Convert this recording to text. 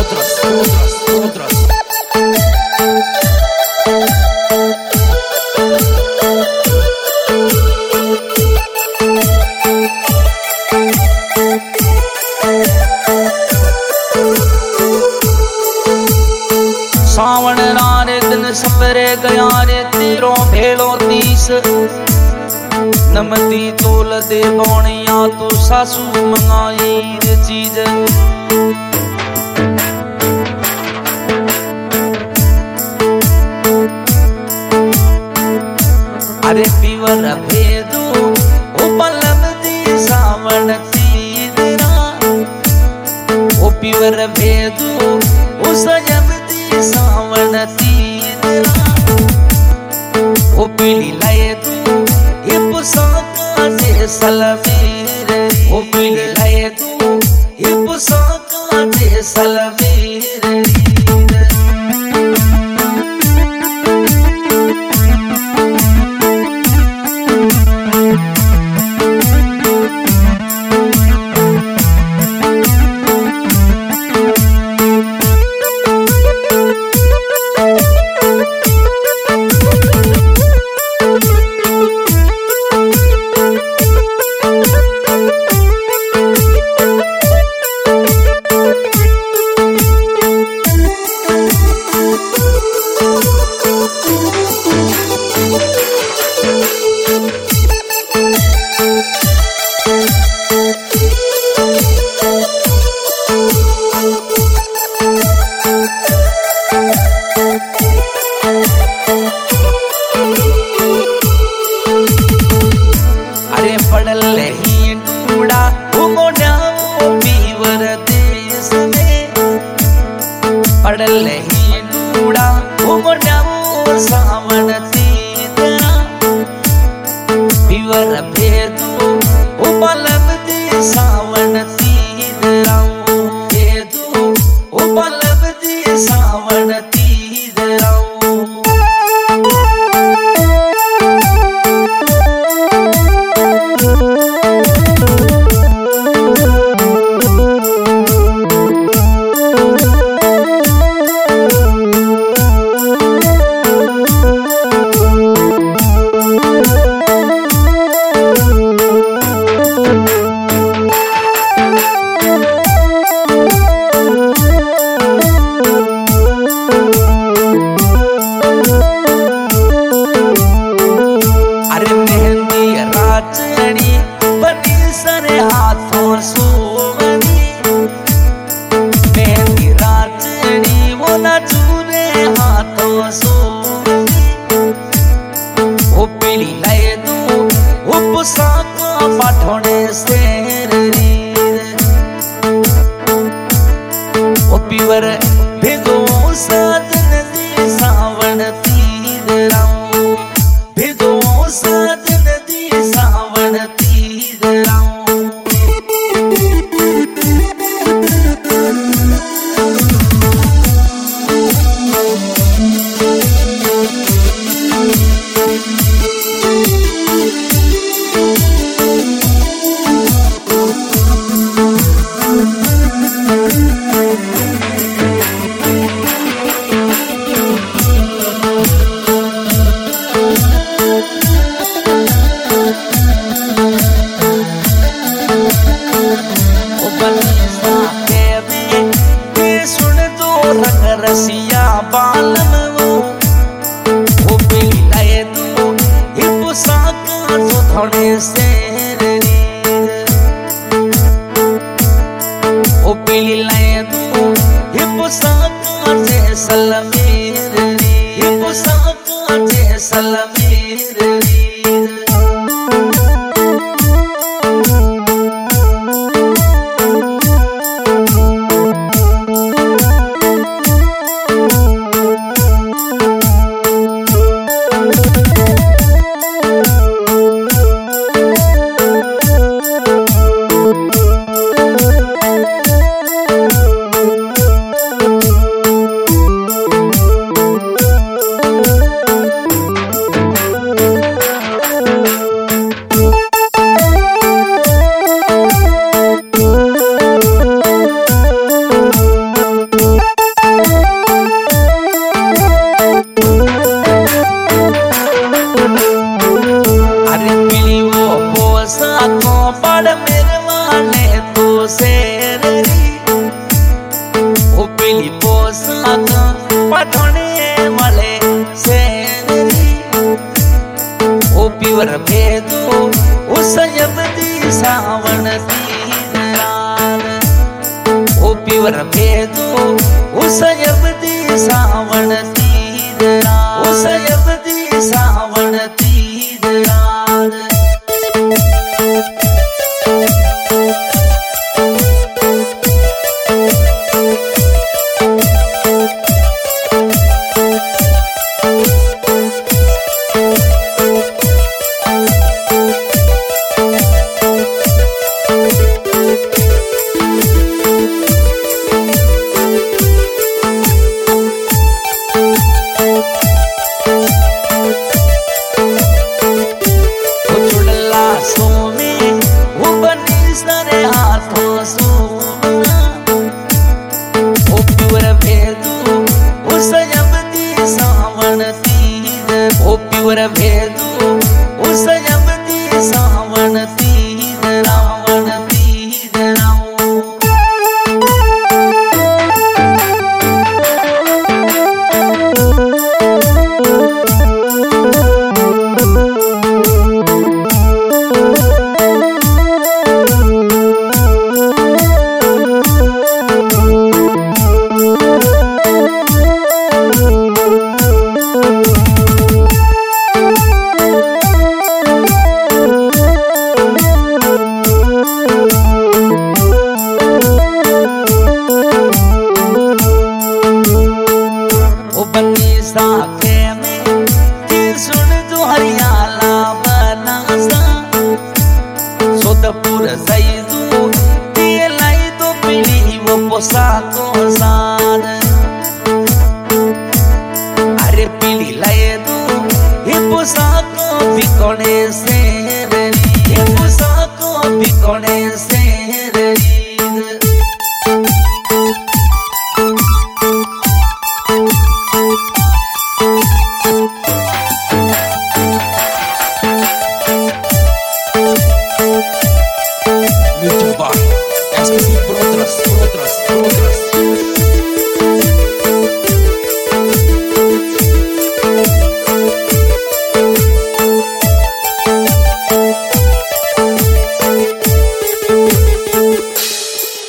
outros. सावण रे दिन सपरे गया रे तेरो भेलो 30 नमती तोल दे बोनिया तो सासू मंगाई रे चीज अरे पीवर भेदू ओ पलम दी सावण तीदरा ओ पीवर भेदू ओ सजम दी सावण तीदरा ओ पीली लाए तू ये पुसाका दे सलवीर ओ पीली लाए तू ये पुसाका दे सलवीर पड़ल ही डूड़ा उमड़ाओ सावन तीदरा पीवर भेदू उपलम दी सावन तीदरा भेदू उपलम दी सावन तीदरा पाठोड़े शेर ओ पीवर भेदो साधन दी सावण तीदरा भेदो साधन दी सावण तीदरा रसिया बालम वो पीली लाए तू ये पुसाका तो थोड़े शेर वो पीली लाए तू ये पुसाका जे सलमीर ये पुसाका जे सलमीर सावण तीरान ओ प्योर भेदो उसयबदी सावण तीरान उसयबदी सावण तीरान प्योर भेदो उसयबदी सावण तीर रावण तीर राव साखे में सुन तू हरियाला बनासा सोदपुर सईदू दिए लाई तो पीली वो पोसाको सान अरे पीली लाए दू ये पोसाको बिकोने से ये पोसाको बिकोने